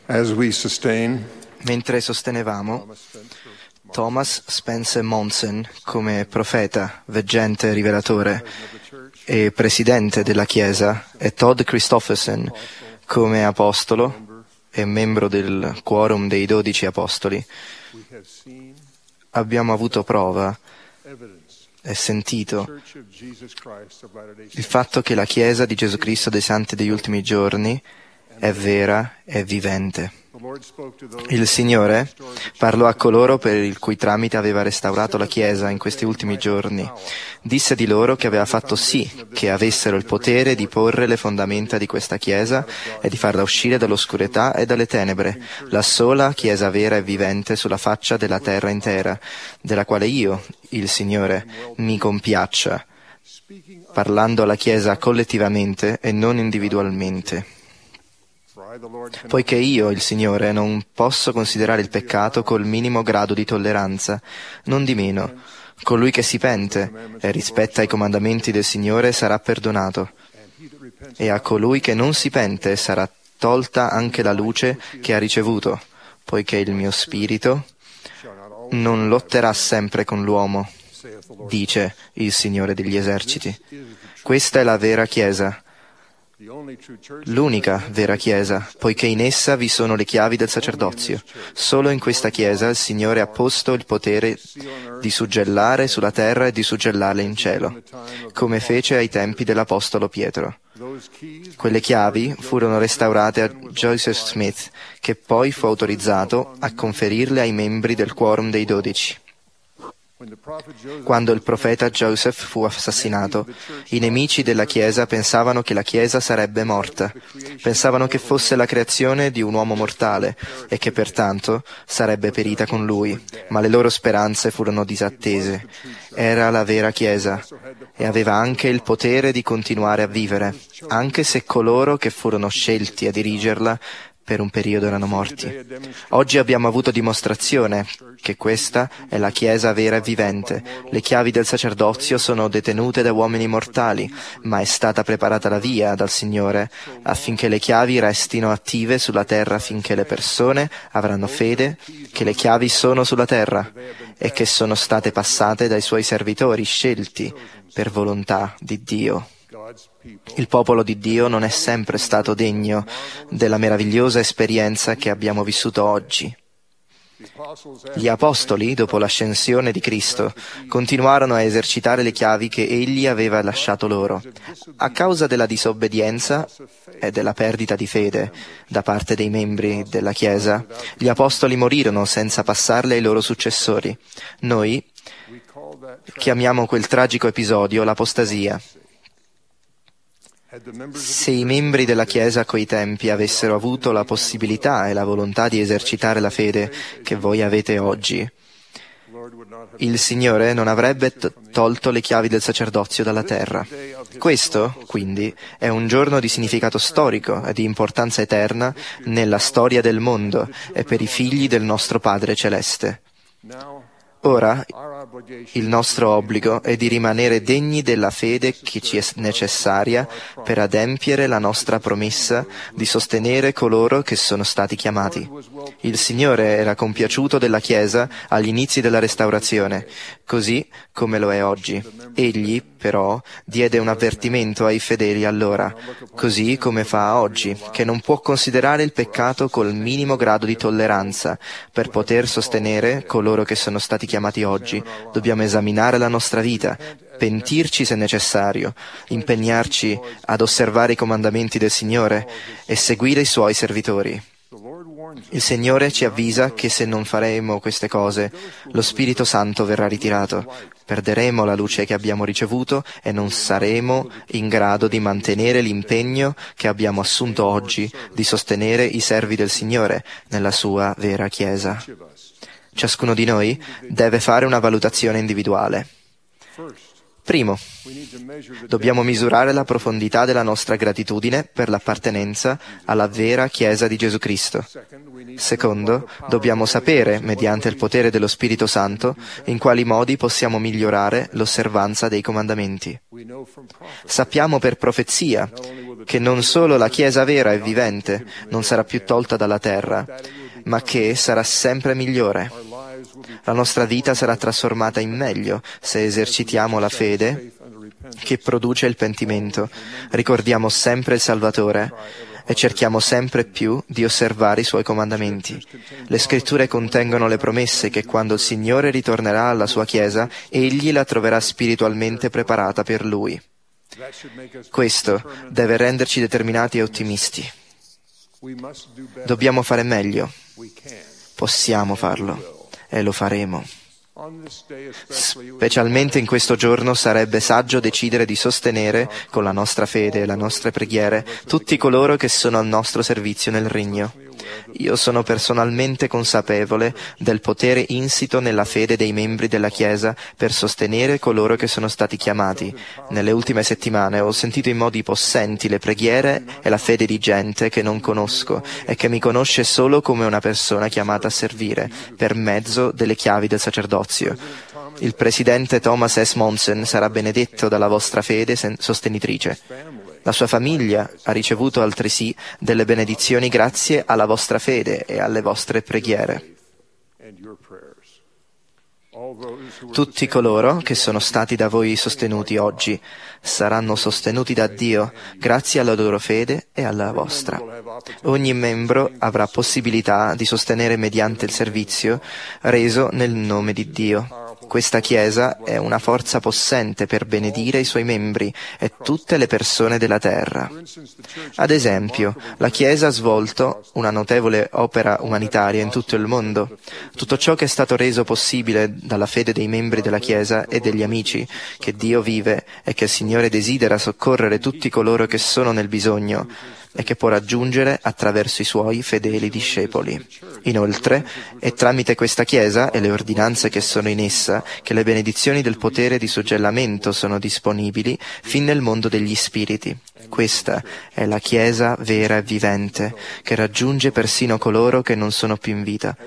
As we sustain Mentre sostenevamo Thomas Spencer Monson come profeta, veggente, rivelatore e presidente della Chiesa e Todd Christofferson come apostolo e membro del quorum dei 12 apostoli, abbiamo avuto prova e sentito il fatto che la Chiesa di Gesù Cristo dei Santi degli ultimi giorni è vera e vivente. Il Signore parlò a coloro per il cui tramite aveva restaurato la Chiesa in questi ultimi giorni. Disse di loro che aveva fatto sì che avessero il potere di porre le fondamenta di questa Chiesa e di farla uscire dall'oscurità e dalle tenebre, la sola Chiesa vera e vivente sulla faccia della terra intera, della quale io, il Signore, mi compiaccia, parlando alla Chiesa collettivamente e non individualmente. Poiché io, il Signore, non posso considerare il peccato col minimo grado di tolleranza, non di meno, colui che si pente e rispetta i comandamenti del Signore sarà perdonato, e a colui che non si pente sarà tolta anche la luce che ha ricevuto, poiché il mio spirito non lotterà sempre con l'uomo, dice il Signore degli eserciti. Questa è la vera Chiesa, l'unica vera Chiesa, poiché in essa vi sono le chiavi del sacerdozio. Solo in questa Chiesa il Signore ha posto il potere di suggellare sulla terra e di suggellarla in cielo, come fece ai tempi dell'Apostolo Pietro. Quelle chiavi furono restaurate a Joseph Smith, che poi fu autorizzato a conferirle ai membri del quorum dei 12. Quando il profeta Joseph fu assassinato, i nemici della Chiesa pensavano che la Chiesa sarebbe morta, pensavano che fosse la creazione di un uomo mortale e che pertanto sarebbe perita con lui, ma le loro speranze furono disattese. Era la vera Chiesa e aveva anche il potere di continuare a vivere, anche se coloro che furono scelti a dirigerla per un periodo erano morti. Oggi abbiamo avuto dimostrazione che questa è la Chiesa vera e vivente. Le chiavi del sacerdozio sono detenute da uomini mortali, ma è stata preparata la via dal Signore affinché le chiavi restino attive sulla terra finché le persone avranno fede che le chiavi sono sulla terra e che sono state passate dai suoi servitori scelti per volontà di Dio. Il popolo di Dio non è sempre stato degno della meravigliosa esperienza che abbiamo vissuto oggi. Gli apostoli, dopo l'ascensione di Cristo, continuarono a esercitare le chiavi che Egli aveva lasciato loro. A causa della disobbedienza e della perdita di fede da parte dei membri della Chiesa, gli apostoli morirono senza passarle ai loro successori. Noi chiamiamo quel tragico episodio l'apostasia. Se i membri della Chiesa a quei tempi avessero avuto la possibilità e la volontà di esercitare la fede che voi avete oggi, il Signore non avrebbe tolto le chiavi del sacerdozio dalla terra. Questo, quindi, è un giorno di significato storico e di importanza eterna nella storia del mondo e per i figli del nostro Padre Celeste. Ora, il nostro obbligo è di rimanere degni della fede che ci è necessaria per adempiere la nostra promessa di sostenere coloro che sono stati chiamati. Il Signore era compiaciuto della Chiesa agli inizi della restaurazione, così come lo è oggi. Egli, però, diede un avvertimento ai fedeli allora, così come fa oggi, che non può considerare il peccato col minimo grado di tolleranza. Per poter sostenere coloro che sono stati chiamati oggi, dobbiamo esaminare la nostra vita, pentirci se necessario, impegnarci ad osservare i comandamenti del Signore e seguire i Suoi servitori. Il Signore ci avvisa che se non faremo queste cose, lo Spirito Santo verrà ritirato, perderemo la luce che abbiamo ricevuto e non saremo in grado di mantenere l'impegno che abbiamo assunto oggi di sostenere i servi del Signore nella sua vera Chiesa. Ciascuno di noi deve fare una valutazione individuale. Primo, dobbiamo misurare la profondità della nostra gratitudine per l'appartenenza alla vera Chiesa di Gesù Cristo. Secondo, dobbiamo sapere, mediante il potere dello Spirito Santo, in quali modi possiamo migliorare l'osservanza dei comandamenti. Sappiamo per profezia che non solo la Chiesa vera e vivente non sarà più tolta dalla terra, ma che sarà sempre migliore. La nostra vita sarà trasformata in meglio se esercitiamo la fede che produce il pentimento, ricordiamo sempre il Salvatore e cerchiamo sempre più di osservare i Suoi comandamenti. Le Scritture contengono le promesse che quando il Signore ritornerà alla Sua Chiesa, Egli la troverà spiritualmente preparata per Lui. Questo deve renderci determinati e ottimisti. Dobbiamo fare meglio. Possiamo farlo e lo faremo. Specialmente in questo giorno sarebbe saggio decidere di sostenere con la nostra fede e le nostre preghiere tutti coloro che sono al nostro servizio nel regno. Io sono personalmente consapevole del potere insito nella fede dei membri della Chiesa per sostenere coloro che sono stati chiamati. Nelle ultime settimane ho sentito in modi possenti le preghiere e la fede di gente che non conosco e che mi conosce solo come una persona chiamata a servire per mezzo delle chiavi del sacerdozio. Il presidente Thomas S. Monson sarà benedetto dalla vostra fede sostenitrice. La sua famiglia ha ricevuto altresì delle benedizioni grazie alla vostra fede e alle vostre preghiere. Tutti coloro che sono stati da voi sostenuti oggi saranno sostenuti da Dio grazie alla loro fede e alla vostra. Ogni membro avrà possibilità di sostenere mediante il servizio reso nel nome di Dio. Questa Chiesa è una forza possente per benedire i suoi membri e tutte le persone della terra. Ad esempio, la Chiesa ha svolto una notevole opera umanitaria in tutto il mondo. Tutto ciò che è stato reso possibile dalla fede dei membri della Chiesa e degli amici, che Dio vive e che il Signore desidera soccorrere tutti coloro che sono nel bisogno e che può raggiungere attraverso i Suoi fedeli discepoli. Inoltre, è tramite questa Chiesa e le ordinanze che sono in essa che le benedizioni del potere di suggellamento sono disponibili fin nel mondo degli spiriti. Questa è la Chiesa vera e vivente, che raggiunge persino coloro che non sono più in vita.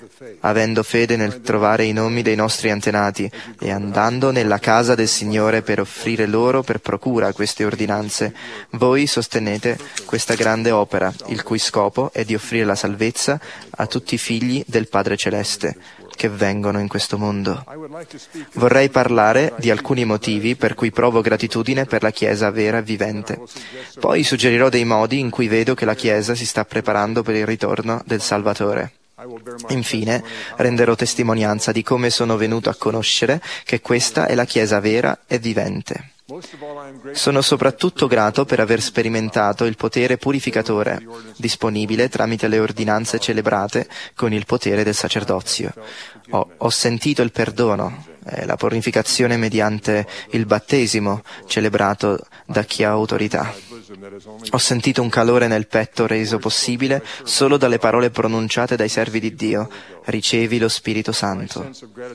Avendo fede nel trovare i nomi dei nostri antenati e andando nella casa del Signore per offrire loro per procura queste ordinanze, voi sostenete questa grande opera, il cui scopo è di offrire la salvezza a tutti i figli del Padre Celeste che vengono in questo mondo. Vorrei parlare di alcuni motivi per cui provo gratitudine per la Chiesa vera e vivente. Poi suggerirò dei modi in cui vedo che la Chiesa si sta preparando per il ritorno del Salvatore. Infine, renderò testimonianza di come sono venuto a conoscere che questa è la Chiesa vera e vivente. Sono soprattutto grato per aver sperimentato il potere purificatore, disponibile tramite le ordinanze celebrate con il potere del sacerdozio. Ho sentito il perdono e la purificazione mediante il battesimo celebrato da chi ha autorità. Ho sentito un calore nel petto reso possibile solo dalle parole pronunciate dai servi di Dio. Ricevi lo Spirito Santo.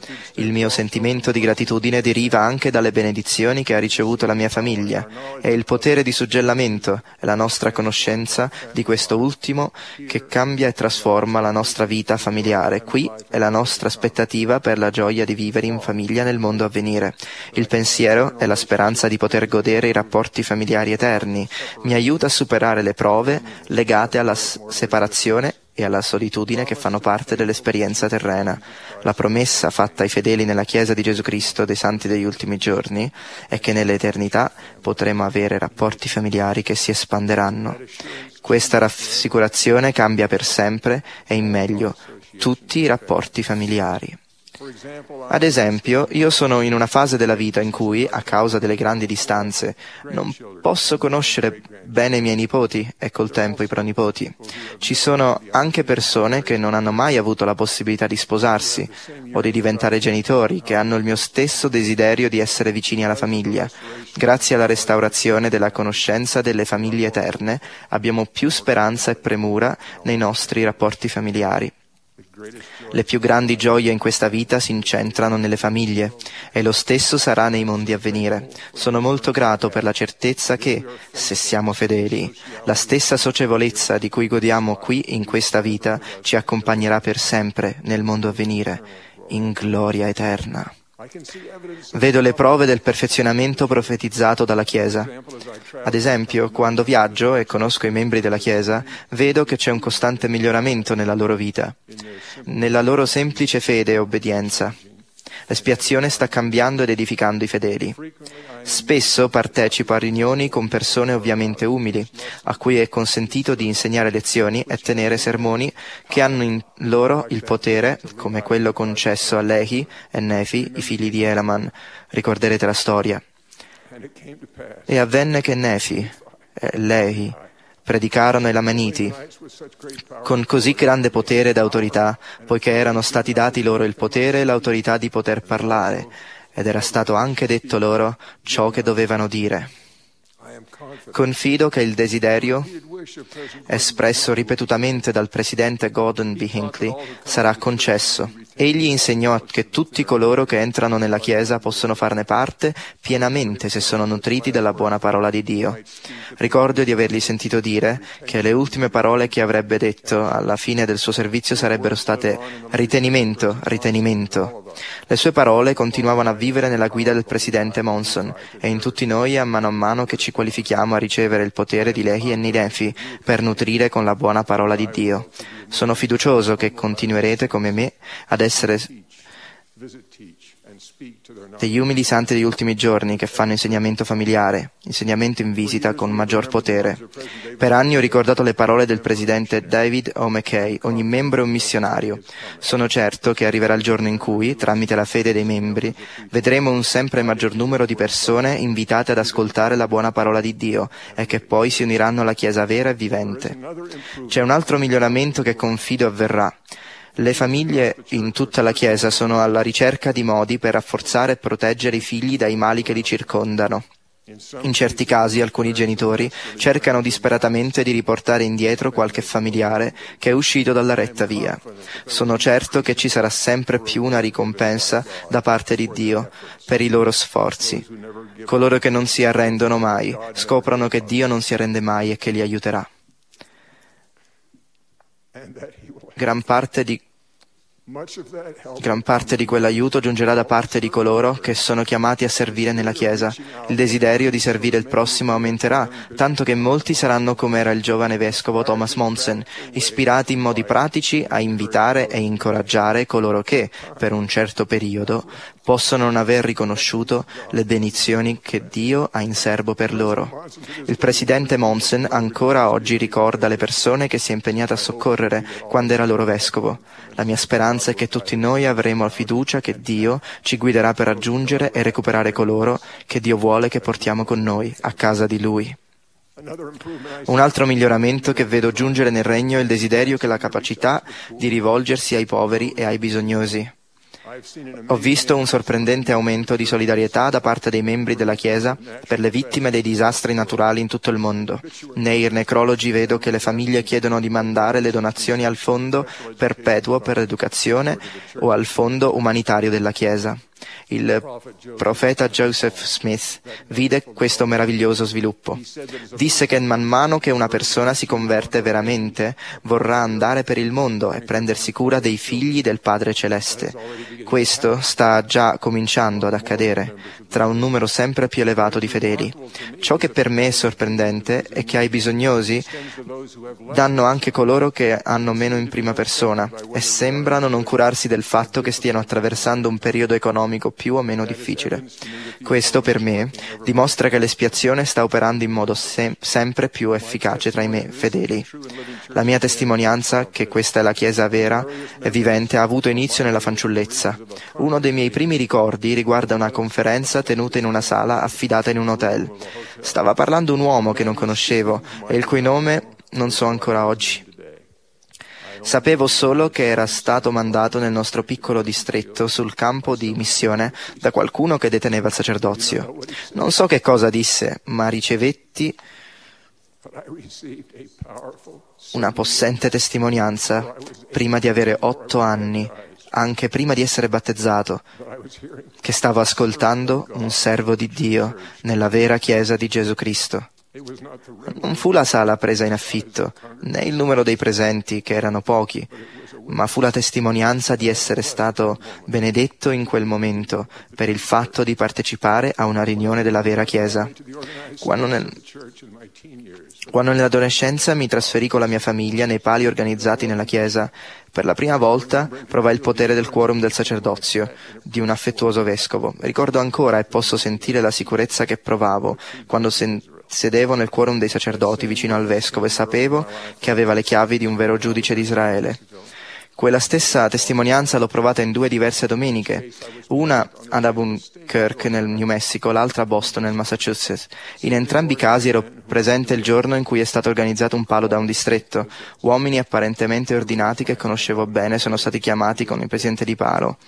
Il mio sentimento di gratitudine deriva anche dalle benedizioni che ha ricevuto la mia famiglia e il potere di suggellamento e la nostra conoscenza di questo ultimo che cambia e trasforma la nostra vita familiare qui e la nostra aspettativa per la gioia di vivere in famiglia nel mondo a venire. Il pensiero e la speranza di poter godere i rapporti familiari eterni mi aiuta a superare le prove legate alla separazione e alla solitudine che fanno parte dell'esperienza terrena. La promessa fatta ai fedeli nella Chiesa di Gesù Cristo dei Santi degli ultimi giorni è che nell'eternità potremo avere rapporti familiari che si espanderanno. Questa rassicurazione cambia per sempre e in meglio tutti i rapporti familiari. Ad esempio, io sono in una fase della vita in cui, a causa delle grandi distanze, non posso conoscere bene i miei nipoti e col tempo i pronipoti. Ci sono anche persone che non hanno mai avuto la possibilità di sposarsi o di diventare genitori, che hanno il mio stesso desiderio di essere vicini alla famiglia. Grazie alla restaurazione della conoscenza delle famiglie eterne, abbiamo più speranza e premura nei nostri rapporti familiari. Le più grandi gioie in questa vita si incentrano nelle famiglie e lo stesso sarà nei mondi a venire. Sono molto grato per la certezza che, se siamo fedeli, la stessa socievolezza di cui godiamo qui in questa vita ci accompagnerà per sempre nel mondo a venire, in gloria eterna. Vedo le prove del perfezionamento profetizzato dalla Chiesa. Ad esempio, quando viaggio e conosco i membri della Chiesa, vedo che c'è un costante miglioramento nella loro vita, nella loro semplice fede e obbedienza. L'espiazione sta cambiando ed edificando i fedeli. Spesso partecipo a riunioni con persone ovviamente umili, a cui è consentito di insegnare lezioni e tenere sermoni che hanno in loro il potere, come quello concesso a Lehi e Nefi, i figli di Elaman. Ricorderete la storia. E avvenne che Nefi e Lehi predicarono ai Lamaniti con così grande potere ed autorità, poiché erano stati dati loro il potere e l'autorità di poter parlare, ed era stato anche detto loro ciò che dovevano dire. Confido che il desiderio, espresso ripetutamente dal presidente Gordon B. Hinckley, sarà concesso. Egli insegnò che tutti coloro che entrano nella Chiesa possono farne parte pienamente se sono nutriti dalla buona parola di Dio. Ricordo di avergli sentito dire che le ultime parole che avrebbe detto alla fine del suo servizio sarebbero state ritenimento, ritenimento. Le sue parole continuavano a vivere nella guida del presidente Monson e in tutti noi a mano che ci qualifichiamo a ricevere il potere di Lehi e Nefi per nutrire con la buona parola di Dio. Sono fiducioso che continuerete come me ad essere degli umili santi degli ultimi giorni che fanno insegnamento familiare, insegnamento in visita con maggior potere. Per anni ho ricordato le parole del presidente David O. McKay: ogni membro è un missionario. Sono certo che arriverà il giorno in cui, tramite la fede dei membri, vedremo un sempre maggior numero di persone invitate ad ascoltare la buona parola di Dio e che poi si uniranno alla Chiesa vera e vivente. C'è un altro miglioramento che confido avverrà. Le famiglie in tutta la Chiesa sono alla ricerca di modi per rafforzare e proteggere i figli dai mali che li circondano. In certi casi alcuni genitori cercano disperatamente di riportare indietro qualche familiare che è uscito dalla retta via. Sono certo che ci sarà sempre più una ricompensa da parte di Dio per i loro sforzi. Coloro che non si arrendono mai scoprono che Dio non si arrende mai e che li aiuterà. Gran parte di quell'aiuto giungerà da parte di coloro che sono chiamati a servire nella Chiesa. Il desiderio di servire il prossimo aumenterà, tanto che molti saranno come era il giovane vescovo Thomas Monson, ispirati in modi pratici a invitare e incoraggiare coloro che, per un certo periodo, possono non aver riconosciuto le benedizioni che Dio ha in serbo per loro. Il presidente Monson ancora oggi ricorda le persone che si è impegnato a soccorrere quando era loro vescovo. La mia speranza è che tutti noi avremo la fiducia che Dio ci guiderà per raggiungere e recuperare coloro che Dio vuole che portiamo con noi a casa di Lui. Un altro miglioramento che vedo giungere nel regno è il desiderio che la capacità di rivolgersi ai poveri e ai bisognosi. Ho visto un sorprendente aumento di solidarietà da parte dei membri della Chiesa per le vittime dei disastri naturali in tutto il mondo. Nei necrologi vedo che le famiglie chiedono di mandare le donazioni al fondo perpetuo per l'educazione o al fondo umanitario della Chiesa. Il profeta Joseph Smith vide questo meraviglioso sviluppo. Disse che man mano che una persona si converte veramente, vorrà andare per il mondo e prendersi cura dei figli del Padre Celeste. Questo sta già cominciando ad accadere tra un numero sempre più elevato di fedeli. Ciò che per me è sorprendente è che ai bisognosi danno anche coloro che hanno meno in prima persona e sembrano non curarsi del fatto che stiano attraversando un periodo economico più o meno difficile. Questo per me dimostra che l'espiazione sta operando in modo sempre più efficace tra i miei fedeli. La mia testimonianza che questa è la Chiesa vera e vivente ha avuto inizio nella fanciullezza. Uno dei miei primi ricordi riguarda una conferenza tenuta in una sala affidata in un hotel. Stava parlando un uomo che non conoscevo e il cui nome non so ancora oggi. Sapevo solo che era stato mandato nel nostro piccolo distretto sul campo di missione da qualcuno che deteneva il sacerdozio. Non so che cosa disse, ma ricevetti una possente testimonianza prima di avere 8 anni, anche prima di essere battezzato, che stavo ascoltando un servo di Dio nella vera Chiesa di Gesù Cristo. Non fu la sala presa in affitto, né il numero dei presenti, che erano pochi, ma fu la testimonianza di essere stato benedetto in quel momento per il fatto di partecipare a una riunione della vera Chiesa. Quando nell'adolescenza mi trasferì con la mia famiglia nei pali organizzati nella Chiesa, per la prima volta provai il potere del quorum del sacerdozio di un affettuoso vescovo. Ricordo ancora e posso sentire la sicurezza che provavo quando sedevo nel quorum dei sacerdoti vicino al vescovo e sapevo che aveva le chiavi di un vero giudice di Israele. Quella stessa testimonianza l'ho provata in 2 diverse domeniche, una ad Albuquerque nel New Mexico, l'altra a Boston nel Massachusetts. In entrambi i casi ero presente il giorno in cui è stato organizzato un palo da un distretto. Uomini apparentemente ordinati che conoscevo bene sono stati chiamati con il presidente di palo.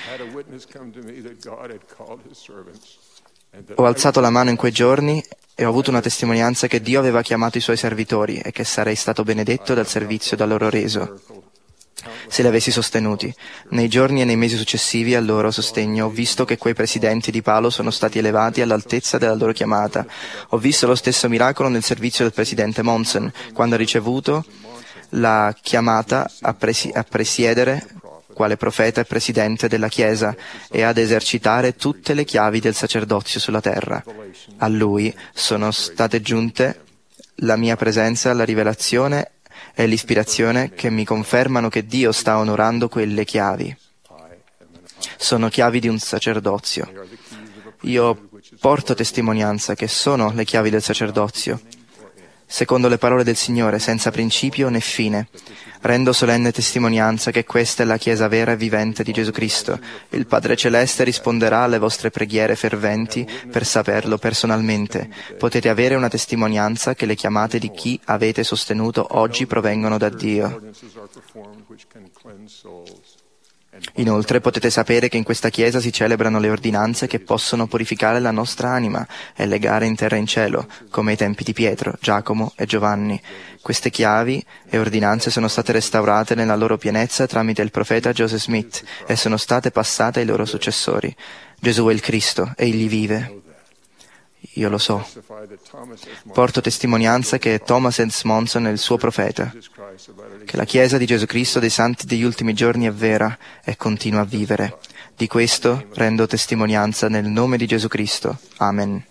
Ho alzato la mano in quei giorni e ho avuto una testimonianza che Dio aveva chiamato i suoi servitori e che sarei stato benedetto dal servizio da loro reso, se li avessi sostenuti. Nei giorni e nei mesi successivi al loro sostegno ho visto che quei presidenti di palo sono stati elevati all'altezza della loro chiamata. Ho visto lo stesso miracolo nel servizio del presidente Monson, quando ha ricevuto la chiamata a presiedere quale profeta e presidente della Chiesa e ad esercitare tutte le chiavi del sacerdozio sulla terra. A lui sono state giunte la mia presenza, la rivelazione e l'ispirazione che mi confermano che Dio sta onorando quelle chiavi. Sono chiavi di un sacerdozio. Io porto testimonianza che sono le chiavi del sacerdozio, secondo le parole del Signore, senza principio né fine. Rendo solenne testimonianza che questa è la Chiesa vera e vivente di Gesù Cristo. Il Padre Celeste risponderà alle vostre preghiere ferventi per saperlo personalmente. Potete avere una testimonianza che le chiamate di chi avete sostenuto oggi provengono da Dio. Inoltre potete sapere che in questa Chiesa si celebrano le ordinanze che possono purificare la nostra anima e legare in terra e in cielo, come ai tempi di Pietro, Giacomo e Giovanni. Queste chiavi e ordinanze sono state restaurate nella loro pienezza tramite il profeta Joseph Smith e sono state passate ai loro successori. Gesù è il Cristo, egli vive. Io lo so. Porto testimonianza che Thomas S. Monson è il suo profeta, che la Chiesa di Gesù Cristo dei Santi degli ultimi giorni è vera e continua a vivere. Di questo rendo testimonianza nel nome di Gesù Cristo. Amen.